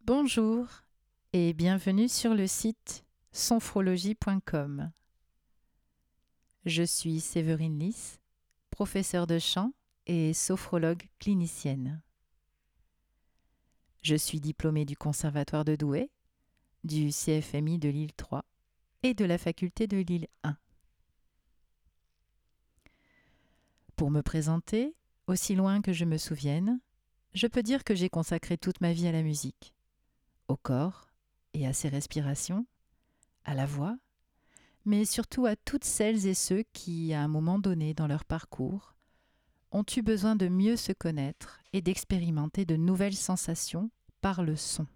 Bonjour et bienvenue sur le site sonphrologie.com. Je suis Séverine Lys, professeure de chant et sophrologue clinicienne. Je suis diplômée du Conservatoire de Douai, du CFMI de Lille 3 et de la faculté de Lille 1. Pour me présenter, aussi loin que je me souvienne, je peux dire que j'ai consacré toute ma vie à la musique, au corps et à ses respirations, à la voix, mais surtout à toutes celles et ceux qui, à un moment donné dans leur parcours, ont eu besoin de mieux se connaître et d'expérimenter de nouvelles sensations par le son.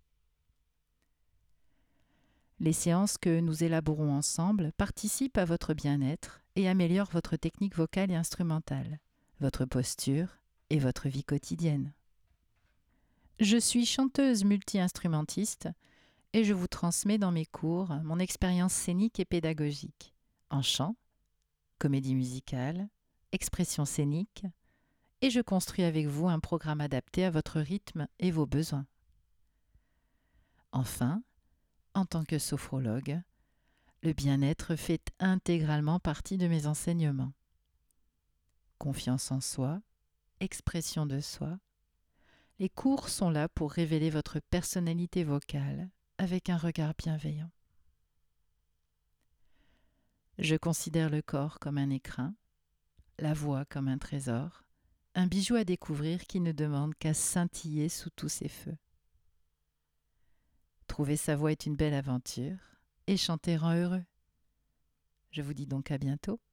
Les séances que nous élaborons ensemble participent à votre bien-être et améliorent votre technique vocale et instrumentale, votre posture et votre vie quotidienne. Je suis chanteuse multi-instrumentiste et je vous transmets dans mes cours mon expérience scénique et pédagogique, en chant, comédie musicale, expression scénique, et je construis avec vous un programme adapté à votre rythme et vos besoins. Enfin, en tant que sophrologue, le bien-être fait intégralement partie de mes enseignements. Confiance en soi, expression de soi, les cours sont là pour révéler votre personnalité vocale avec un regard bienveillant. Je considère le corps comme un écrin, la voix comme un trésor, un bijou à découvrir qui ne demande qu'à scintiller sous tous ses feux. Trouver sa voix est une belle aventure et chanter rend heureux. Je vous dis donc à bientôt.